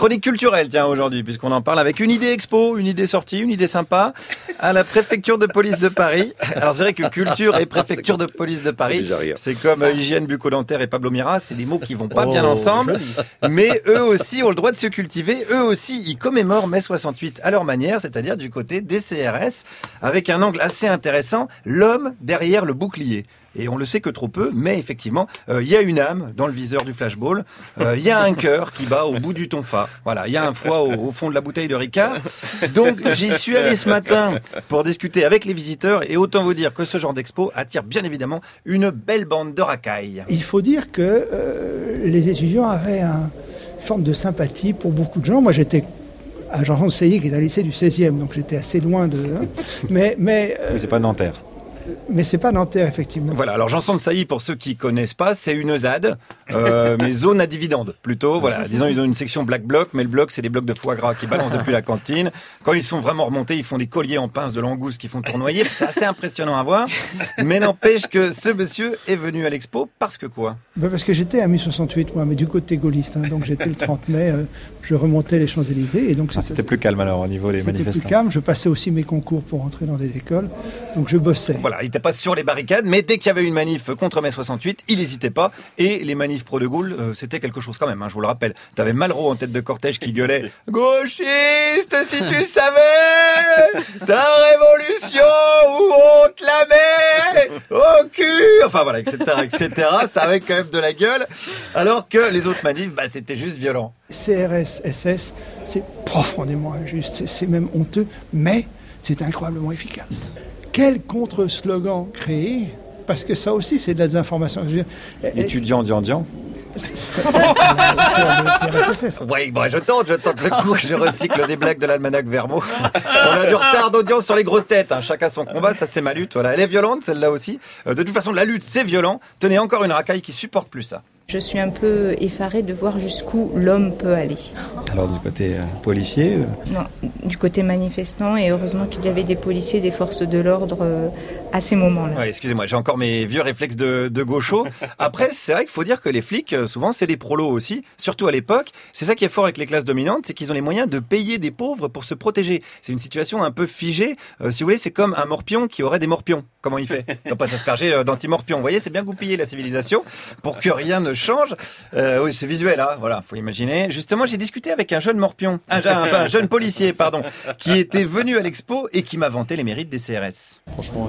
chronique culturelle, tiens, aujourd'hui, puisqu'on en parle avec une idée expo, une idée sortie, une idée sympa, à la préfecture de police de Paris. Alors c'est vrai que culture et préfecture de police de Paris, c'est comme hygiène bucco-dentaire et Pablo Mira, c'est des mots qui vont pas bien ensemble, mais eux aussi ont le droit de se cultiver, eux aussi ils commémorent mai 68 à leur manière, c'est-à-dire du côté des CRS, avec un angle assez intéressant, l'homme derrière le bouclier. Et on le sait que trop peu, mais effectivement, il y a une âme dans le viseur du flashball, il y a un cœur qui bat au bout du tonfa. Voilà, il y a un foie au fond de la bouteille de Ricard. Donc j'y suis allé ce matin pour discuter avec les visiteurs et autant vous dire que ce genre d'expo attire bien évidemment une belle bande de racailles. Il faut dire que les étudiants avaient une forme de sympathie pour beaucoup de gens. Moi j'étais à Jean-Jean de Sailly qui est un lycée du 16e, donc j'étais assez loin de... Mais c'est pas Nanterre. Mais c'est pas Nanterre, effectivement. Voilà, alors Janson de Sailly, pour ceux qui connaissent pas, c'est une ZAD, mais zone à dividendes, plutôt. Voilà, disons, ils ont une section black bloc, mais le bloc, c'est des blocs de foie gras qui balancent depuis la cantine. Quand ils sont vraiment remontés, ils font des colliers en pince de langouste qui font tournoyer. C'est assez impressionnant à voir. Mais n'empêche que ce monsieur est venu à l'expo parce que quoi ? Parce que j'étais à 1068, moi, mais du côté gaulliste. Donc j'étais le 30 mai, je remontais les Champs-Élysées. Et donc c'était plus calme alors au niveau des manifestants. C'était plus calme, je passais aussi mes concours pour entrer dans des écoles. Donc je bossais. Voilà, il n'était pas sur les barricades, mais dès qu'il y avait une manif contre mai 68, il n'hésitait pas. Et les manifs pro de Gaulle, c'était quelque chose quand même, hein, je vous le rappelle. T'avais Malraux en tête de cortège qui gueulait « Gauchiste, si tu savais ta révolution où on te la met au cul !» Enfin voilà, etc., etc. Ça avait quand même de la gueule. Alors que les autres manifs, bah, c'était juste violent. CRS, SS, c'est profondément injuste, c'est même honteux, mais c'est incroyablement efficace. Quel contre-slogan créer ? Parce que ça aussi, c'est de la désinformation. Étudiant, dian. Oui, bon, je tente le coup, je recycle des blagues de l'almanach Vermo. On a du retard d'audience sur les grosses têtes, hein. Chacun son combat, ça c'est ma lutte. Voilà, elle est violente, celle-là aussi. De toute façon, la lutte, c'est violent. Tenez, encore une racaille qui supporte plus ça. Je suis un peu effarée de voir jusqu'où l'homme peut aller. Alors du côté policier Non, du côté manifestant, et heureusement qu'il y avait des policiers, des forces de l'ordre à ces moments-là. Ouais, excusez-moi, j'ai encore mes vieux réflexes de gaucho. Après, c'est vrai qu'il faut dire que les flics, souvent, c'est des prolos aussi, surtout à l'époque. C'est ça qui est fort avec les classes dominantes, c'est qu'ils ont les moyens de payer des pauvres pour se protéger. C'est une situation un peu figée. Si vous voulez, c'est comme un morpion qui aurait des morpions. Comment il fait ? Il va pas s'asperger d'anti-morpion. Vous voyez, c'est bien goupillé la civilisation pour que rien ne change. Oui, c'est visuel, hein. Voilà, faut imaginer. Justement, j'ai discuté avec un jeune morpion, un jeune policier, pardon, qui était venu à l'expo et qui m'a vanté les mérites des CRS. Franchement,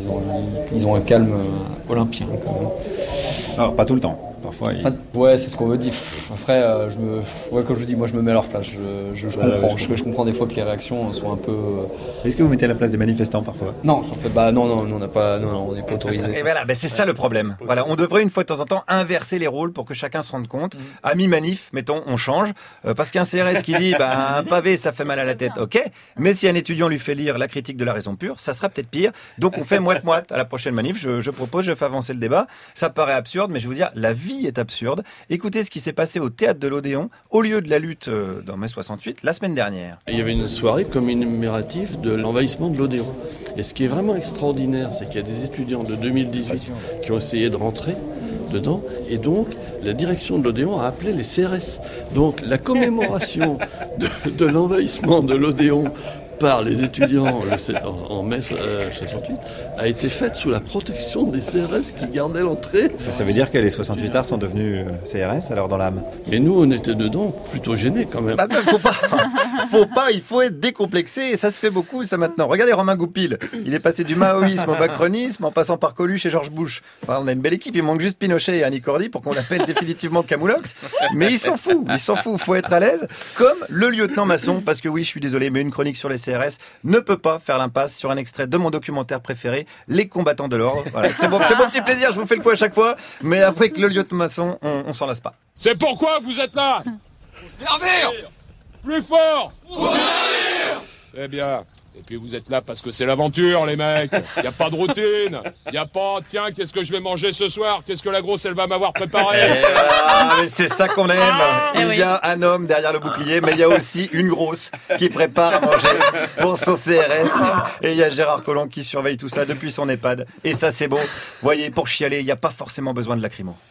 ils ont un calme olympien, quand même. Alors, pas tout le temps. Parfois, ouais, c'est ce qu'on me dit. Après, comme je vous dis, moi je me mets à leur place. Je comprends des fois que les réactions sont un peu. Est-ce que vous mettez à la place des manifestants parfois ? Non, j'en fais. Non, on n'a pas. Non, on n'est pas autorisé. Et voilà, c'est ça le problème. Voilà, on devrait une fois de temps en temps inverser les rôles pour que chacun se rende compte. À mi-manif, mettons, on change, parce qu'un CRS qui dit, un pavé, ça fait mal à la tête, ok. Mais si un étudiant lui fait lire la critique de la raison pure, ça sera peut-être pire. Donc on fait moite-moite à la prochaine manif. Je propose, je fais avancer le débat. Ça paraît absurde, mais je vais vous dire, la vie est absurde. Écoutez ce qui s'est passé au théâtre de l'Odéon au lieu de la lutte dans mai 68 la semaine dernière. Il y avait une soirée commémorative de l'envahissement de l'Odéon. Et ce qui est vraiment extraordinaire, c'est qu'il y a des étudiants de 2018 qui ont essayé de rentrer dedans, et donc la direction de l'Odéon a appelé les CRS. Donc la commémoration de l'envahissement de l'Odéon par les étudiants en mai 68 a été faite sous la protection des CRS qui gardaient l'entrée. Ça veut dire que les 68ards sont devenus CRS alors dans l'âme. Mais nous on était dedans plutôt gênés quand même. Il faut être décomplexé et ça se fait beaucoup ça maintenant. Regardez Romain Goupil, il est passé du maoïsme au macronisme en passant par Coluche et Georges Bush. Enfin, on a une belle équipe, il manque juste Pinochet et Annie Cordy pour qu'on l'appelle définitivement Camoulox. Mais il s'en fout, faut être à l'aise. Comme le lieutenant Masson, parce que oui je suis désolé mais une chronique sur les CRS ne peut pas faire l'impasse sur un extrait de mon documentaire préféré, Les combattants de l'ordre. Voilà, c'est mon petit plaisir, je vous fais le coup à chaque fois, mais après que le lieutenant Masson, on s'en lasse pas. C'est pourquoi vous êtes là ? Pour servir ! Plus fort ! Pour servir ! Eh bien, et puis vous êtes là parce que c'est l'aventure, les mecs. Y a pas de routine. Y a pas, tiens, qu'est-ce que je vais manger ce soir ? Qu'est-ce que la grosse, elle va m'avoir préparé ? Mais c'est ça qu'on aime. Il y a un homme derrière le bouclier, mais il y a aussi une grosse qui prépare à manger pour son CRS. Et il y a Gérard Collomb qui surveille tout ça depuis son EHPAD. Et ça, c'est beau. Voyez, pour chialer, il n'y a pas forcément besoin de lacrymo.